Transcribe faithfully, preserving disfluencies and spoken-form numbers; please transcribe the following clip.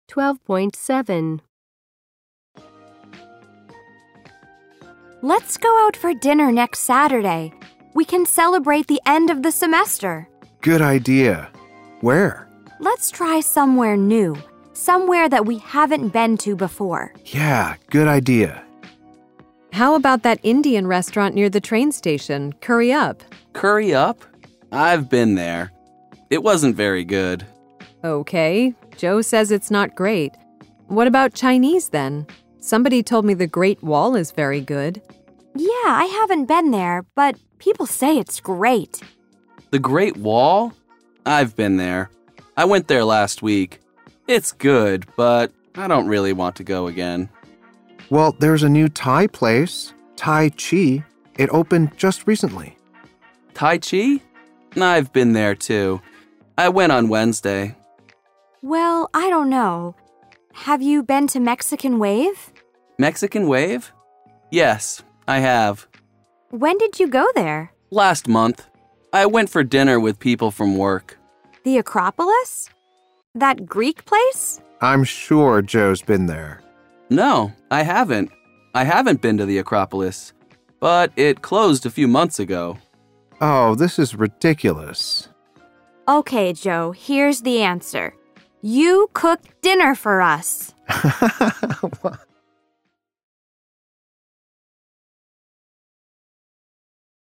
twelve point seven. Let's go out for dinner next Saturday. We can celebrate the end of the semester. Good idea. Where? Let's try somewhere new, somewhere that we haven't been to before. Yeah, good idea. How about that Indian restaurant near the train station, Curry Up? Curry Up? I've been there. It wasn't very good. Okay, Joe says it's not great. What about Chinese then? Somebody told me the Great Wall is very good. Yeah, I haven't been there, but people say it's great. The Great Wall? I've been there. I went there last week. It's good, but I don't really want to go again. Well, there's a new Thai place, Tai Chi. It opened just recently. Tai Chi? I've been there too. I went on Wednesday. Well, I don't know. Have you been to Mexican Wave? Mexican Wave? Yes, I have. When did you go there? Last month. I went for dinner with people from work. The Acropolis? That Greek place? I'm sure Joe's been there. No, I haven't. I haven't been to the Acropolis, but it closed a few months ago. Oh, this is ridiculous. Okay, Joe, here's the answer. You cooked dinner for us.